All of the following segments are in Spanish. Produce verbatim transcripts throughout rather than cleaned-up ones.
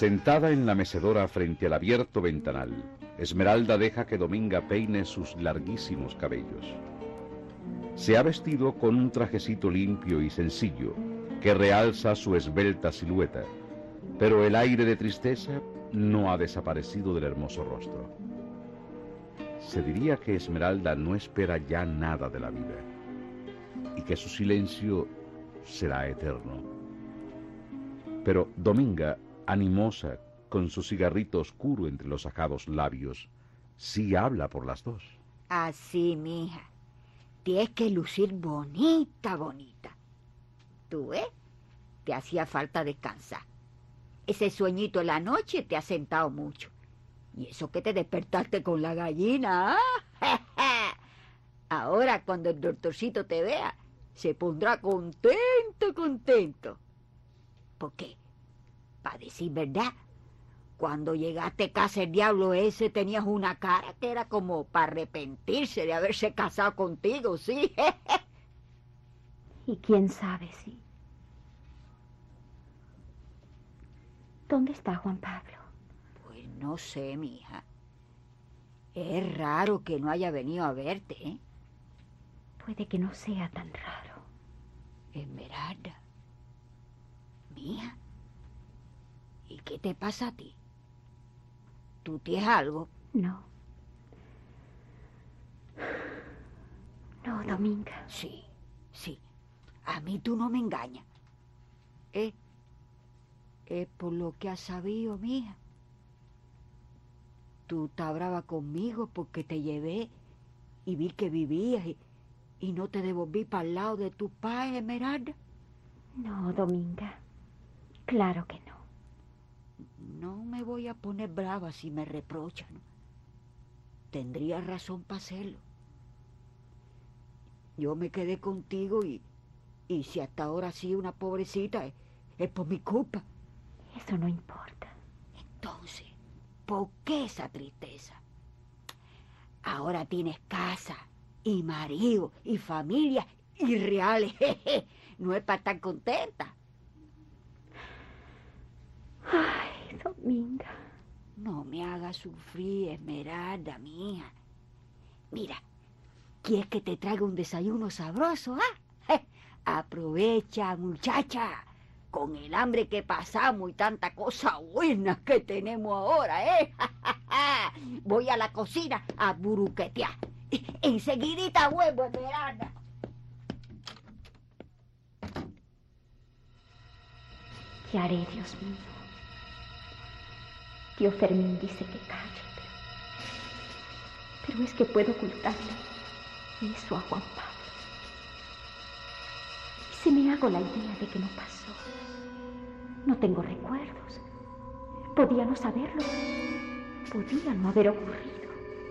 Sentada en la mecedora frente al abierto ventanal, Esmeralda deja que Dominga peine sus larguísimos cabellos. Se ha vestido con un trajecito limpio y sencillo que realza su esbelta silueta, pero el aire de tristeza no ha desaparecido del hermoso rostro. Se diría que Esmeralda no espera ya nada de la vida y que su silencio será eterno. Pero Dominga, animosa, con su cigarrito oscuro entre los ajados labios, sí habla por las dos. Así, mija. Tienes que lucir bonita, bonita. ¿Tú ves? Te hacía falta descansar. Ese sueñito en la noche te ha sentado mucho. Y eso que te despertaste con la gallina, ¿ah? Ahora, cuando el doctorcito te vea, se pondrá contento, contento. ¿Por qué? Para decir verdad, cuando llegaste a casa el diablo ese tenías una cara que era como para arrepentirse de haberse casado contigo, ¿sí? Y quién sabe si... ¿Dónde está Juan Pablo? Pues no sé, mija. Es raro que no haya venido a verte, ¿eh? Puede que no sea tan raro. Esmeralda. Mija. ¿Y qué te pasa a ti? ¿Tú tienes algo? No. No, Dominga. Sí, sí. A mí tú no me engañas. ¿Eh? Es por lo que has sabido, mija. Tú estás brava conmigo porque te llevé y vi que vivías y, y no te devolví para el lado de tu padre, Esmeralda. No, Dominga. Claro que no. No me voy a poner brava si me reprochan. Tendría razón para hacerlo. Yo me quedé contigo y, y si hasta ahora sí una pobrecita, es, es por mi culpa. Eso no importa. Entonces, ¿por qué esa tristeza? Ahora tienes casa y marido y familia y reales. Jeje. No es para estar contenta. Ay, Dominga. No me hagas sufrir, Esmeralda, mija. Mira, ¿quieres que te traiga un desayuno sabroso, ah? Aprovecha, muchacha, con el hambre que pasamos y tanta cosa buena que tenemos ahora, ¿eh? Voy a la cocina a buruquetear. Enseguidita vuelvo, Esmeralda. ¿Qué haré, Dios mío? Tío Fermín dice que calle, pero... Pero es que puedo ocultarle eso a Juan Pablo. Y se me hago la idea de que no pasó. No tengo recuerdos. Podía no saberlo. Podía no haber ocurrido.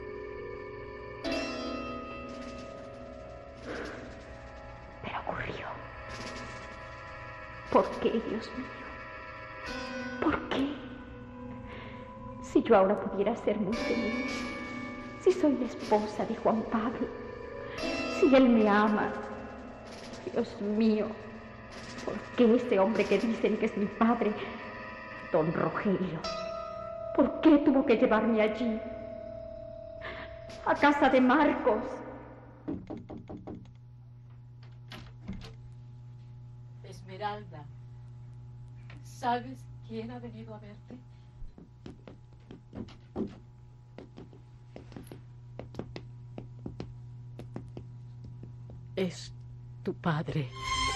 Pero ocurrió. ¿Por qué, Dios mío? ¿Por qué? Si yo ahora pudiera ser muy feliz, si soy la esposa de Juan Pablo, si él me ama, Dios mío, ¿por qué ese hombre que dicen que es mi padre, don Rogelio, por qué tuvo que llevarme allí, a casa de Marcos? Esmeralda, ¿sabes quién ha venido a verte? Es tu padre.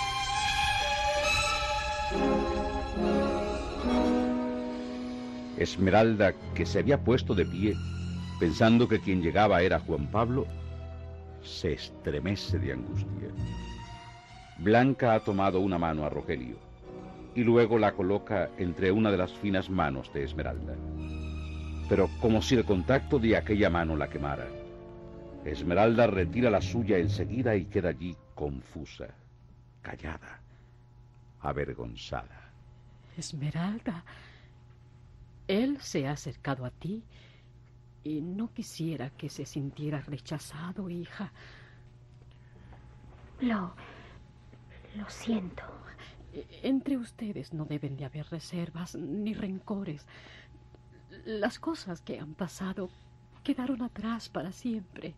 Esmeralda, que se había puesto de pie, pensando que quien llegaba era Juan Pablo, se estremece de angustia. Blanca ha tomado una mano a Rogelio y luego la coloca entre una de las finas manos de Esmeralda. Pero como si el contacto de aquella mano la quemara, Esmeralda retira la suya enseguida y queda allí confusa, callada, avergonzada. Esmeralda, él se ha acercado a ti y no quisiera que se sintiera rechazado, hija. Lo... lo siento. Entre ustedes no deben de haber reservas ni rencores. Las cosas que han pasado quedaron atrás para siempre.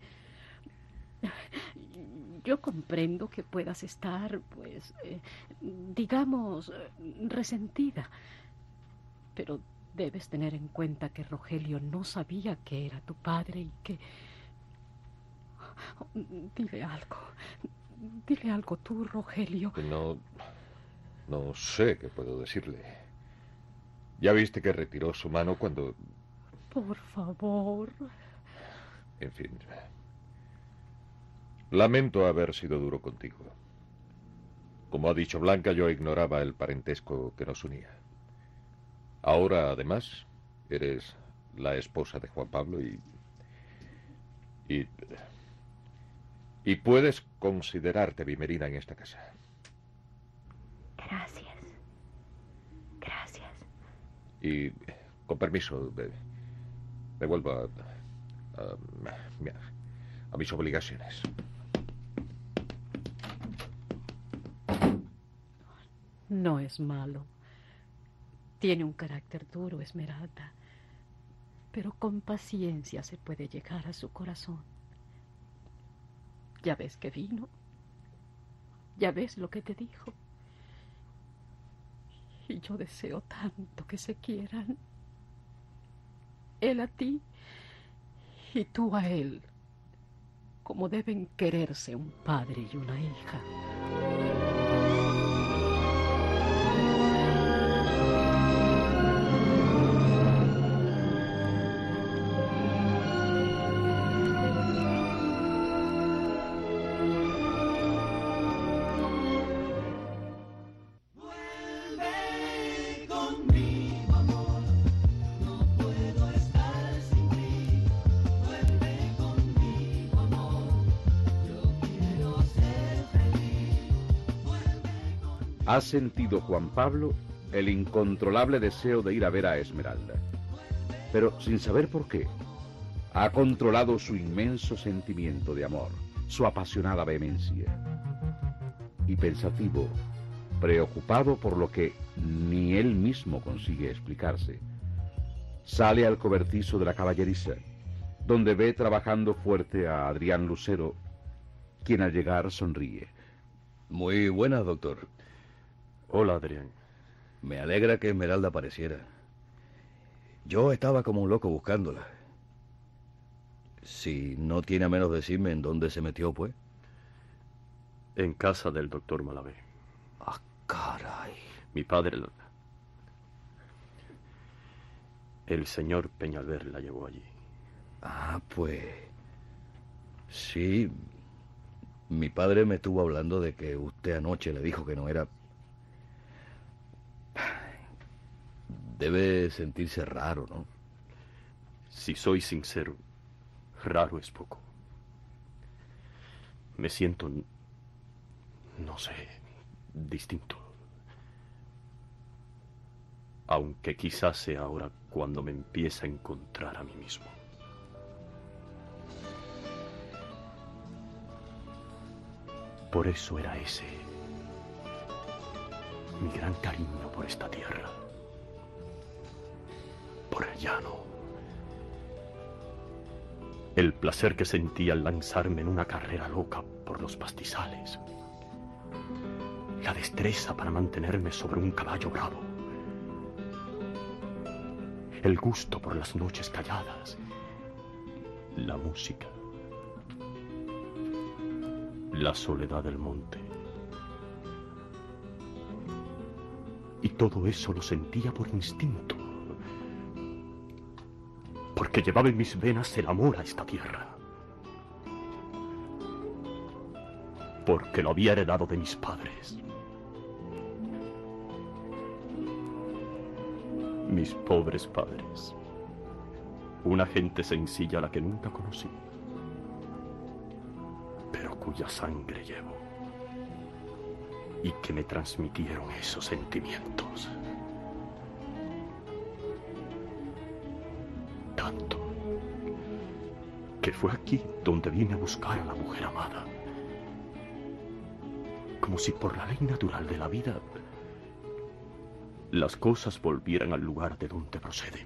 Yo comprendo que puedas estar, pues, eh, digamos, resentida. Pero debes tener en cuenta que Rogelio no sabía que era tu padre y que... Dile algo. Dile algo tú, Rogelio. No... no sé qué puedo decirle. Ya viste que retiró su mano cuando... Por favor. En fin... Lamento haber sido duro contigo. Como ha dicho Blanca, yo ignoraba el parentesco que nos unía. Ahora, además, eres la esposa de Juan Pablo y... Y... Y puedes considerarte bimerina en esta casa. Gracias. Gracias. Y, con permiso, me, me vuelvo a, a, a mis obligaciones. No es malo. Tiene un carácter duro, Esmeralda. Pero con paciencia se puede llegar a su corazón. Ya ves que vino. Ya ves lo que te dijo. Y yo deseo tanto que se quieran. Él a ti y tú a él, como deben quererse un padre y una hija. Ha sentido Juan Pablo el incontrolable deseo de ir a ver a Esmeralda, pero sin saber por qué, ha controlado su inmenso sentimiento de amor, su apasionada vehemencia. Y pensativo, preocupado por lo que ni él mismo consigue explicarse, sale al cobertizo de la caballeriza, donde ve trabajando fuerte a Adrián Lucero, quien al llegar sonríe. Muy buenas, doctor. Hola, Adrián. Me alegra que Esmeralda apareciera. Yo estaba como un loco buscándola. Si no tiene a menos decirme en dónde se metió, pues. En casa del doctor Malavé. Ah, caray. Mi padre... la- El señor Peñalver la llevó allí. Ah, pues... Sí. Mi padre me estuvo hablando de que usted anoche le dijo que no era... Debe sentirse raro, ¿no? Si soy sincero, raro es poco. Me siento, no sé, distinto. Aunque quizás sea ahora cuando me empiece a encontrar a mí mismo. Por eso era ese mi gran cariño por esta tierra. Por el llano. El placer que sentí al lanzarme en una carrera loca por los pastizales. La destreza para mantenerme sobre un caballo bravo. El gusto por las noches calladas. La música. La soledad del monte. Y todo eso lo sentía por instinto. Porque llevaba en mis venas el amor a esta tierra. Porque lo había heredado de mis padres. Mis pobres padres. Una gente sencilla a la que nunca conocí. Pero cuya sangre llevo. Y que me transmitieron esos sentimientos. Tanto que fue aquí donde vine a buscar a la mujer amada. Como si por la ley natural de la vida las cosas volvieran al lugar de donde proceden.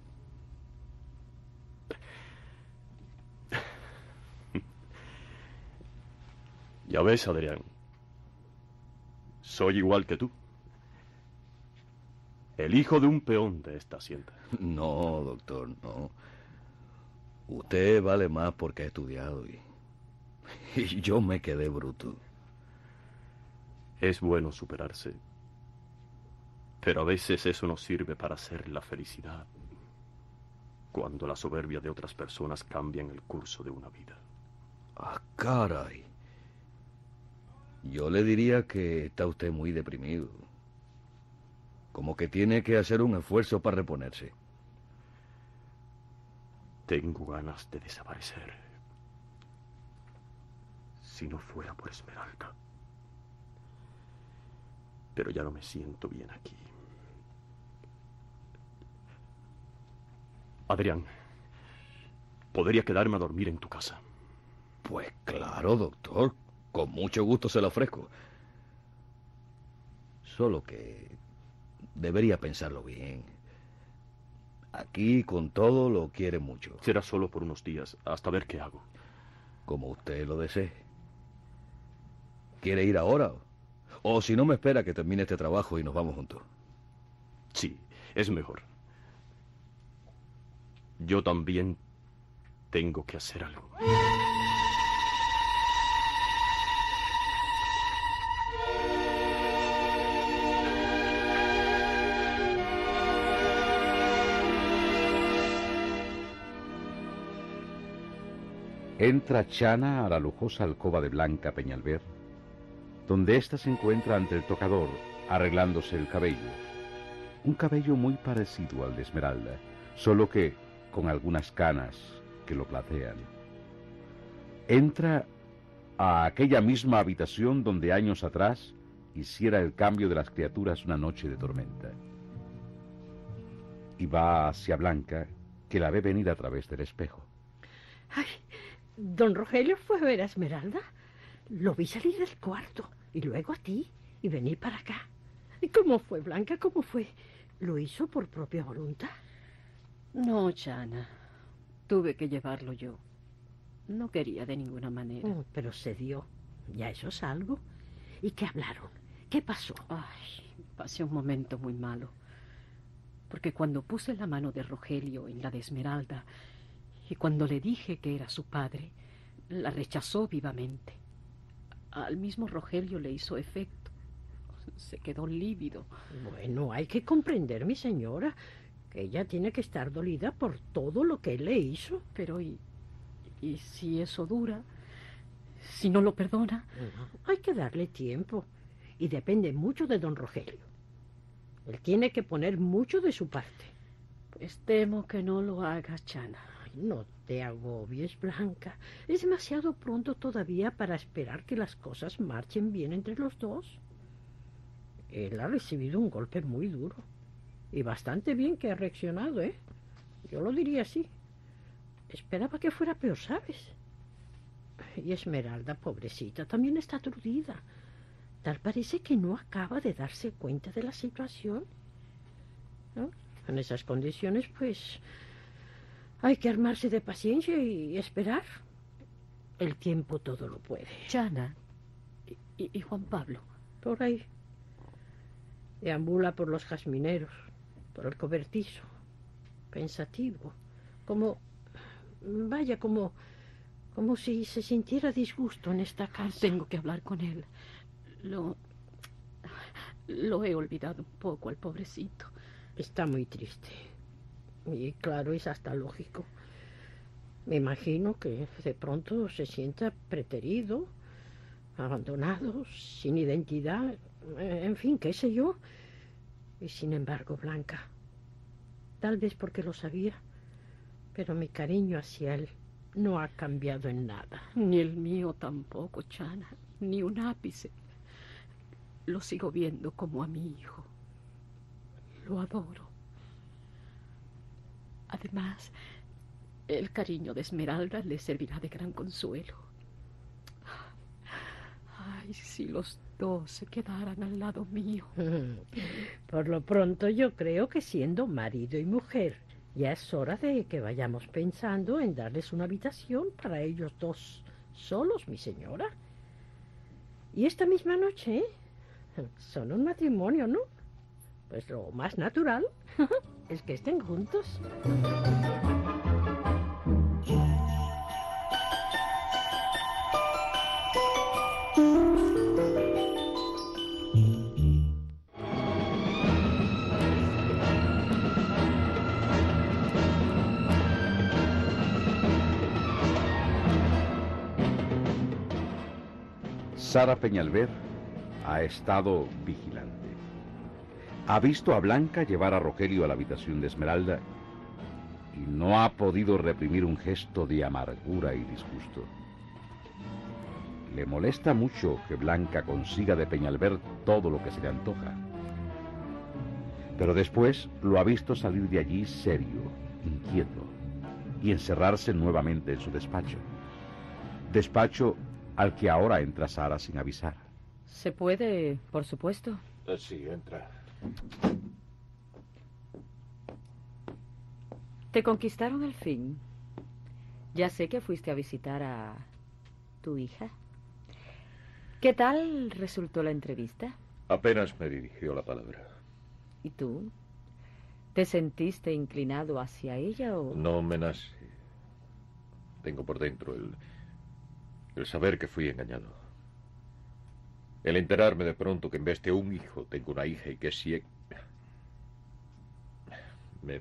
Ya ves, Adrián, soy igual que tú. El hijo de un peón de esta hacienda. No, doctor, no. Usted vale más porque ha estudiado y, y yo me quedé bruto. Es bueno superarse, pero a veces eso no sirve para hacer la felicidad, cuando la soberbia de otras personas cambian el curso de una vida. Ah, caray. Yo le diría que está usted muy deprimido. Como que tiene que hacer un esfuerzo para reponerse. Tengo ganas de desaparecer. Si no fuera por Esmeralda. Pero ya no me siento bien aquí. Adrián, ¿podría quedarme a dormir en tu casa? Pues claro, doctor. Con mucho gusto se lo ofrezco. Solo que debería pensarlo bien. Aquí, con todo, lo quiere mucho. Será solo por unos días, hasta ver qué hago. Como usted lo desee. ¿Quiere ir ahora? O si no, me espera que termine este trabajo y nos vamos juntos. Sí, es mejor. Yo también tengo que hacer algo. Entra Chana a la lujosa alcoba de Blanca Peñalver, donde ésta se encuentra ante el tocador, arreglándose el cabello. Un cabello muy parecido al de Esmeralda, solo que con algunas canas que lo platean. Entra a aquella misma habitación donde años atrás hiciera el cambio de las criaturas una noche de tormenta. Y va hacia Blanca, que la ve venir a través del espejo. Ay, don Rogelio fue a ver a Esmeralda. Lo vi salir del cuarto y luego a ti y venir para acá. ¿Y cómo fue, Blanca? ¿Cómo fue? ¿Lo hizo por propia voluntad? No, Chana. Tuve que llevarlo yo. No quería de ninguna manera. Oh, pero se dio. Ya eso es algo. ¿Y qué hablaron? ¿Qué pasó? Ay, pasé un momento muy malo. Porque cuando puse la mano de Rogelio en la de Esmeralda y cuando le dije que era su padre, la rechazó vivamente. Al mismo Rogelio le hizo efecto. Se quedó lívido. Bueno, hay que comprender, mi señora, que ella tiene que estar dolida por todo lo que él le hizo. Pero ¿y, y si eso dura? ¿Si no lo perdona? No, hay que darle tiempo. Y depende mucho de don Rogelio. Él tiene que poner mucho de su parte. Pues temo que no lo haga, Chana. No te agobies, Blanca. Es demasiado pronto todavía para esperar que las cosas marchen bien entre los dos. Él ha recibido un golpe muy duro. Y bastante bien que ha reaccionado, ¿eh? Yo lo diría así. Esperaba que fuera peor, ¿sabes? Y Esmeralda, pobrecita, también está aturdida. Tal parece que no acaba de darse cuenta de la situación. ¿No? En esas condiciones, pues, hay que armarse de paciencia y esperar. El tiempo todo lo puede. Chana, ¿y, y Juan Pablo? Por ahí. Deambula por los jazmineros, por el cobertizo, pensativo, como, vaya, como, como si se sintiera disgusto en esta casa. Tengo que hablar con él. Lo, lo he olvidado un poco al pobrecito. Está muy triste. Y claro, es hasta lógico. Me imagino que de pronto se sienta preterido, abandonado, sin identidad, en fin, qué sé yo. Y sin embargo, Blanca, tal vez porque lo sabía, pero mi cariño hacia él no ha cambiado en nada. Ni el mío tampoco, Chana, ni un ápice. Lo sigo viendo como a mi hijo. Lo adoro. Además, el cariño de Esmeralda le servirá de gran consuelo. Ay, si los dos se quedaran al lado mío. Por lo pronto yo creo que siendo marido y mujer, ya es hora de que vayamos pensando en darles una habitación para ellos dos solos, mi señora. Y esta misma noche, ¿eh? Son un matrimonio, ¿no? Pues lo más natural es que estén juntos. Sara Peñalver ha estado vigilante. Ha visto a Blanca llevar a Rogelio a la habitación de Esmeralda y no ha podido reprimir un gesto de amargura y disgusto. Le molesta mucho que Blanca consiga de Peñalver todo lo que se le antoja. Pero después lo ha visto salir de allí serio, inquieto, y encerrarse nuevamente en su despacho. Despacho al que ahora entra Sara sin avisar. ¿Se puede, por supuesto? Eh, sí, entra. Te conquistaron al fin. Ya sé que fuiste a visitar a tu hija. ¿Qué tal resultó la entrevista? Apenas me dirigió la palabra. ¿Y tú? ¿Te sentiste inclinado hacia ella o...? No me nace. Tengo por dentro el... el saber que fui engañado. El enterarme de pronto que en vez de un hijo tengo una hija y que es ciega. Me...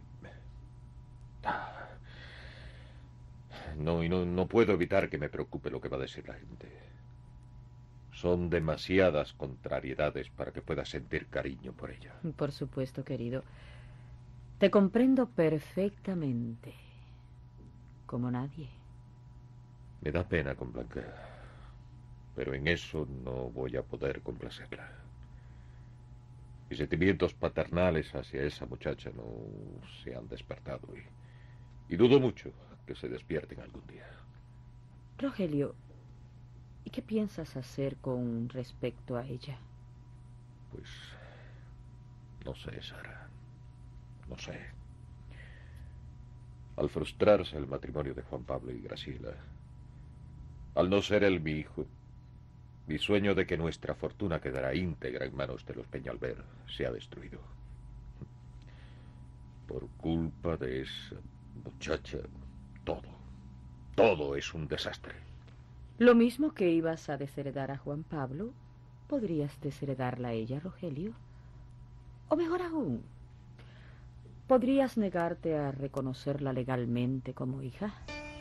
No, y no, no puedo evitar que me preocupe lo que va a decir la gente. Son demasiadas contrariedades para que pueda sentir cariño por ella. Por supuesto, querido. Te comprendo perfectamente. Como nadie. Me da pena con Blanca, pero en eso no voy a poder complacerla. Mis sentimientos paternales hacia esa muchacha no se han despertado y, y dudo mucho que se despierten algún día. Rogelio, ¿y qué piensas hacer con respecto a ella? Pues no sé, Sara, no sé. Al frustrarse el matrimonio de Juan Pablo y Graciela, al no ser él mi hijo, mi sueño de que nuestra fortuna quedará íntegra en manos de los Peñalver se ha destruido. Por culpa de esa muchacha, todo, todo es un desastre. Lo mismo que ibas a desheredar a Juan Pablo, podrías desheredarla a ella, Rogelio. O mejor aún, podrías negarte a reconocerla legalmente como hija.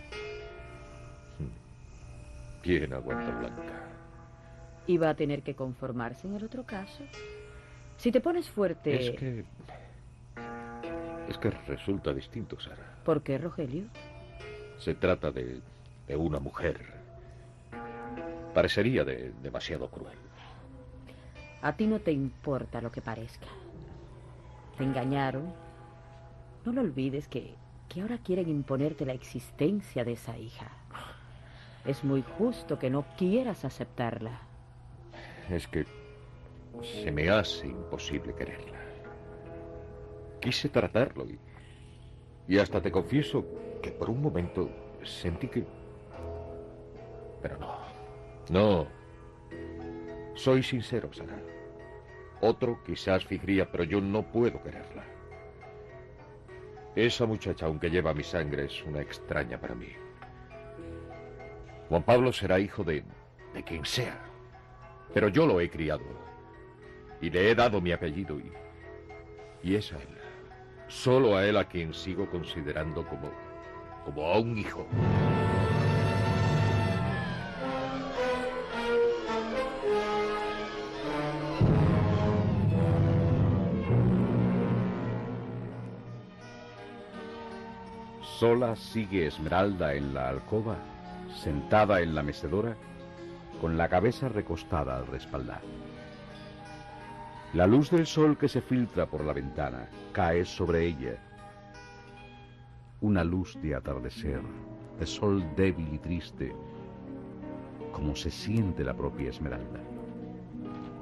¿Quién aguanta Blanca? Y va a tener que conformarse en el otro caso. Si te pones fuerte... Es que... Es que resulta distinto, Sara. ¿Por qué, Rogelio? Se trata de, de una mujer. Parecería de, demasiado cruel. A ti no te importa lo que parezca. Te engañaron. No lo olvides que, que ahora quieren imponerte la existencia de esa hija. Es muy justo que no quieras aceptarla. Es que se me hace imposible quererla. Quise tratarlo y, y hasta te confieso que por un momento sentí que... Pero no, no. Soy sincero, Sara. Otro quizás fingiría, pero yo no puedo quererla. Esa muchacha, aunque lleva mi sangre, es una extraña para mí. Juan Pablo será hijo de, de quien sea, pero yo lo he criado y le he dado mi apellido y, y es a él, solo a él a quien sigo considerando como, como a un hijo. Sola sigue Esmeralda en la alcoba, sentada en la mecedora, con la cabeza recostada al respaldar. La luz del sol que se filtra por la ventana cae sobre ella. Una luz de atardecer, de sol débil y triste, como se siente la propia Esmeralda.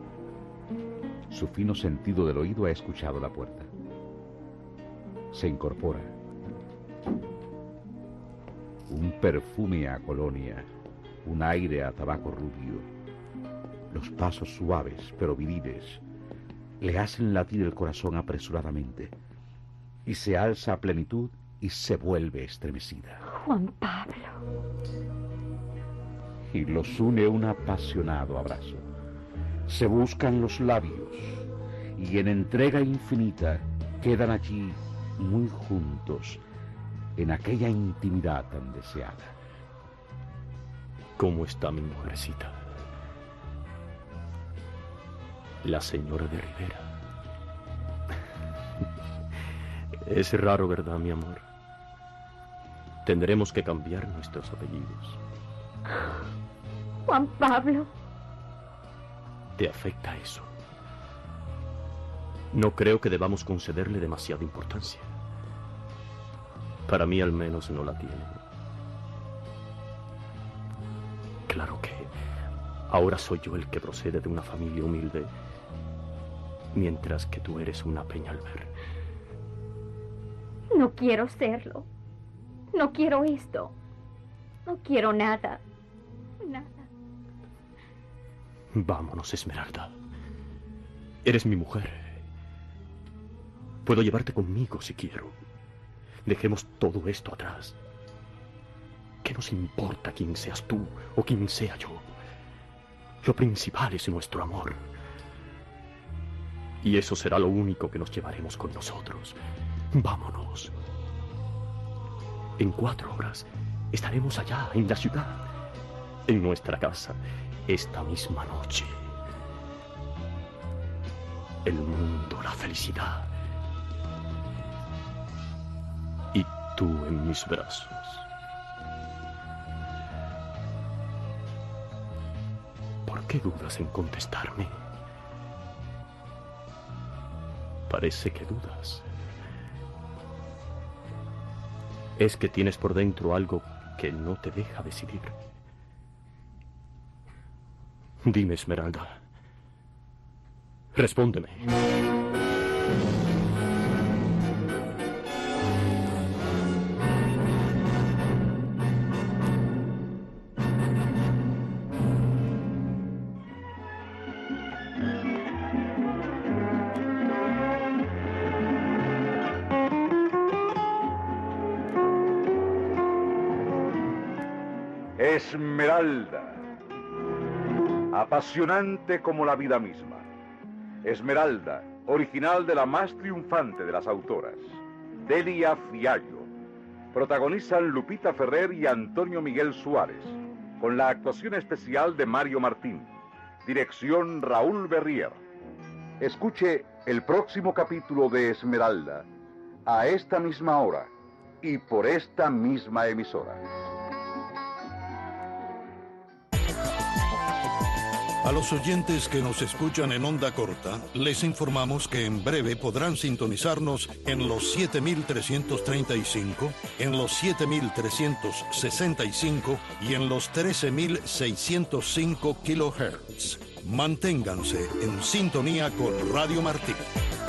Su fino sentido del oído ha escuchado la puerta. Se incorpora. Un perfume a colonia, un aire a tabaco rubio. Los pasos suaves pero viriles le hacen latir el corazón apresuradamente, y se alza a plenitud y se vuelve estremecida. Juan Pablo. Y los une un apasionado abrazo. Se buscan los labios y en entrega infinita quedan allí muy juntos en aquella intimidad tan deseada. ¿Cómo está mi mujercita? La señora de Rivera. Es raro, ¿verdad, mi amor? Tendremos que cambiar nuestros apellidos. Juan Pablo. ¿Te afecta eso? No creo que debamos concederle demasiada importancia. Para mí al menos no la tiene. Claro que ahora soy yo el que procede de una familia humilde, mientras que tú eres una Peñalver. No quiero serlo. No quiero esto. No quiero nada. Nada. Vámonos, Esmeralda. Eres mi mujer. Puedo llevarte conmigo si quiero. Dejemos todo esto atrás. ¿Qué nos importa quién seas tú o quién sea yo? Lo principal es nuestro amor. Y eso será lo único que nos llevaremos con nosotros. Vámonos. En cuatro horas estaremos allá, en la ciudad, en nuestra casa, esta misma noche. El mundo, la felicidad. Y tú en mis brazos. ¿Por qué dudas en contestarme? Parece que dudas. Es que tienes por dentro algo que no te deja decidir. Dime, Esmeralda. Respóndeme. Esmeralda, apasionante como la vida misma. Esmeralda, original de la más triunfante de las autoras, Delia Fiallo. Protagonizan Lupita Ferrer y Antonio Miguel Suárez, con la actuación especial de Mario Martín. Dirección Raúl Berrier. Escuche el próximo capítulo de Esmeralda, a esta misma hora y por esta misma emisora. A los oyentes que nos escuchan en onda corta, les informamos que en breve podrán sintonizarnos en los siete mil trescientos treinta y cinco, en los siete mil trescientos sesenta y cinco y en los trece mil seiscientos cinco kilohertz. Manténganse en sintonía con Radio Martí.